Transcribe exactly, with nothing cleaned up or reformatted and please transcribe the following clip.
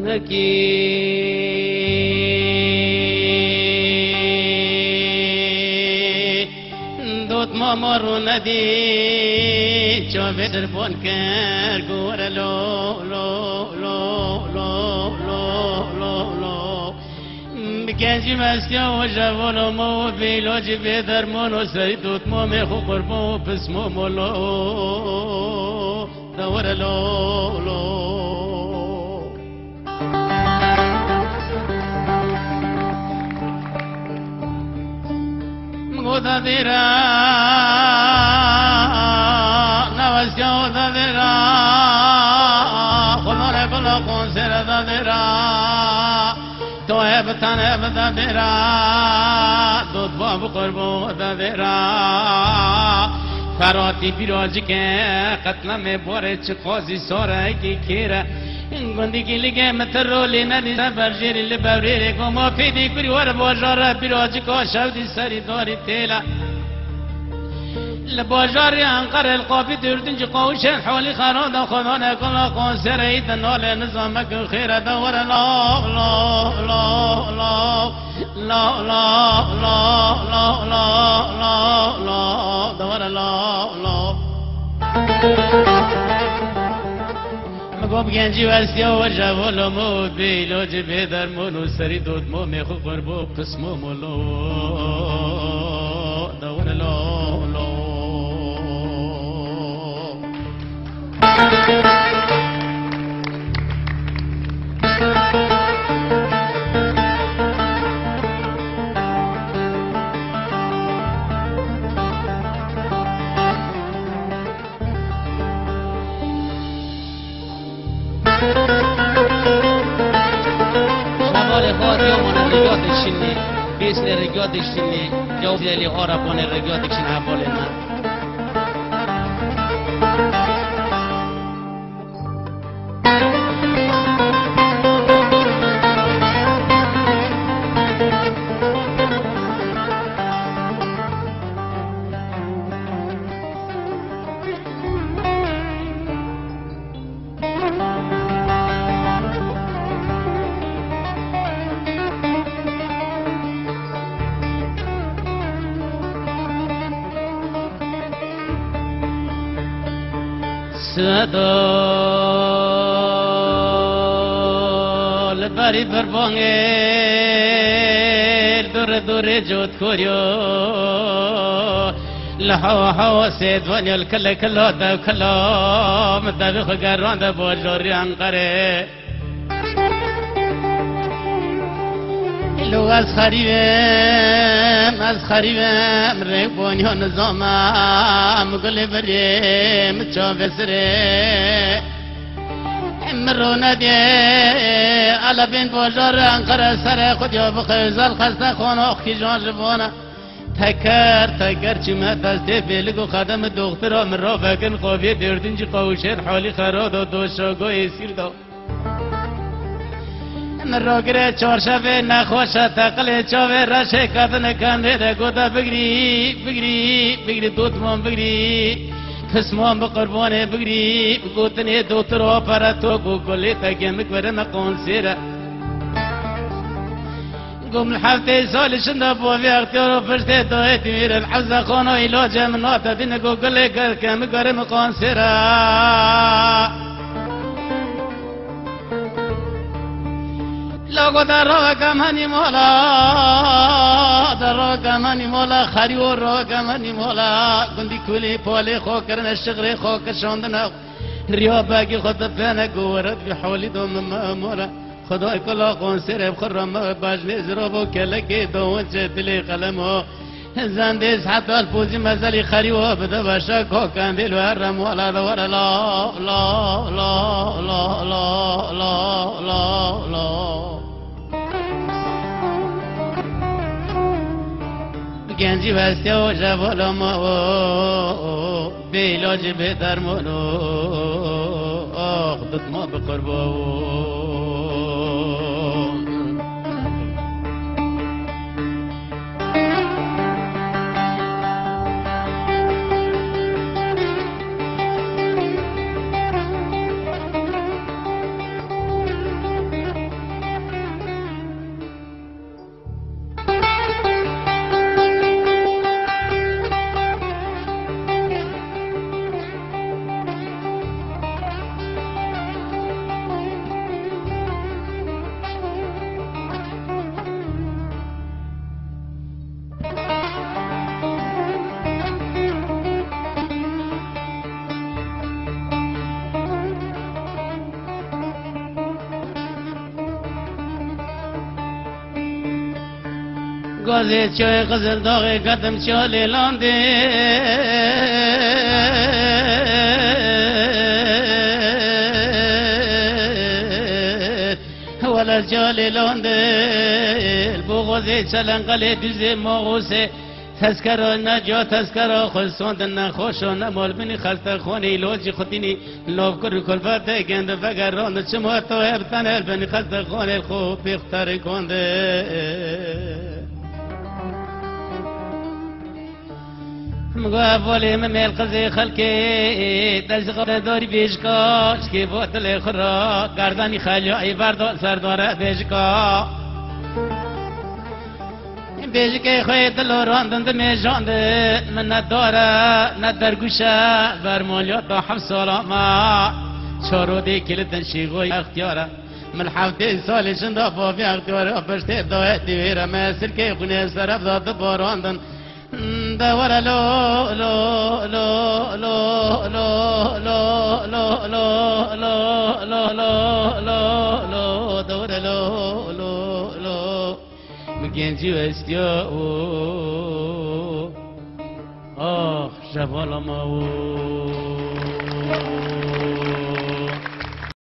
نکی دوت ما مارو ندی چو بدر بون کر گور لو لو لو لو لو لو لو بکنجی مسکن و جوان و مو بیلاج بدر منو سری دوت ما میخو قربان و پسمو مولو دور لو لو مگودا دیرا نوازکا دا دیرا خلوره کلا کنسر دا دیرا تو هبتن هبتا دیرا دود باب قربو دا دیرا فراتی بیراج که قتل میں بوره چه قاضی ساره کی کیره گندی کی لگه مترولی ندی سفر جیری لبوریره که ما پیدی کری ور باجاره بیراج که شودی سری داری تیلا لباجاری انقر القافی دردنج قوشن حولی خرادا خدا نکلا قانسر ایت نال نظامک خیره دور لا لا لا لا لا لا لا لا لا لا لا دور لا لا مگو بگنجی ورسیا و جوالو مو بیلو جبه در مونو سری دود مو میخو قربو قسمو مولو دور لا لا شمال خواهد یا من رگات شنی بیس رگات شنی جوزی علی خواهد پان رگات شنی حبال من سدال باری بربانگیر دور دور جود کوریو لحوا حوا سید ونی الکل کلا دو کلا مدبی خگران دو باجاری انقره لو از خریبم از خریبم ریبونی ها نظامم گل بریم چا بسره امرو ندیه علا بین باجار انقره سر خود یا بخیزال خسته خانه اخی جان جبانه تکر تکر چی مدسته بلگو خدم دخترا من را فکن خوابی دردینجی قوشن حالی خراد و دوشاگاه سیر دو من را گره چارشبه نخوشه تقل چاوه رشه کدن کنده ده گوده بگری بگری بگری دوتمان بگری قسمان بقربانه بگری گوتنه دوتر و پرتو گو کلی تکمک برم قانسیره قم الحفته سال شنده بوفي اختيار وفرشته دوهتي مير الحوزة خانو علاج مناطة دين قو قلي كم قرم قانسرة لوگو در رو کمانی مولا در رو کمانی مولا خریو رو کمانی مولا گندی کلی پالی خو کرن الشغل خو کشاندن ریا باقی خود پنه گورد بی حولی دوم مولا خدای کلا قانسر بخرم باجنی زرابو کلکی دوون چه دلی قلمو زندیز حتی الپوزی مزلی خریو بده باشا که کندیل و هرم والا دور لا لا لا لا لا لا لا لا گنجی بسته و جوالا ما بیلاج به درمانو آخدت ما بقربو گازه چای غزل داغه قدم چاله لانده ولا جاله لانده بغازه چلنقل دوزه ماغوسه تذکر نجا تذکر خلصاند نخوش و نمال بینی خسته خونی لوجی خودینی لوب کر کلفت گند فگران چما تو ابتن البنی خسته خونی خوب بختر کنده مگو اولی ممیل قضی خلکی تشغل داری بیشکا چکی بوتل خورا گردانی خالی ای بردو سرداره بیشکا بیش که خوی دلو راندند میجانده من نداره ندرگوشه برمالیات با حفظ سلاما چارو دی کلتن شیغوی اختیاره من حفته سالی شنده بابی اختیاره پشته دایت دیویره مسیر که خونه سرف داد باراندن دوره لو لو لو لو لو لو لو لو لو لو لو لو لو دوره لو لو لو مگنجی و استیا او آخ شبال ما او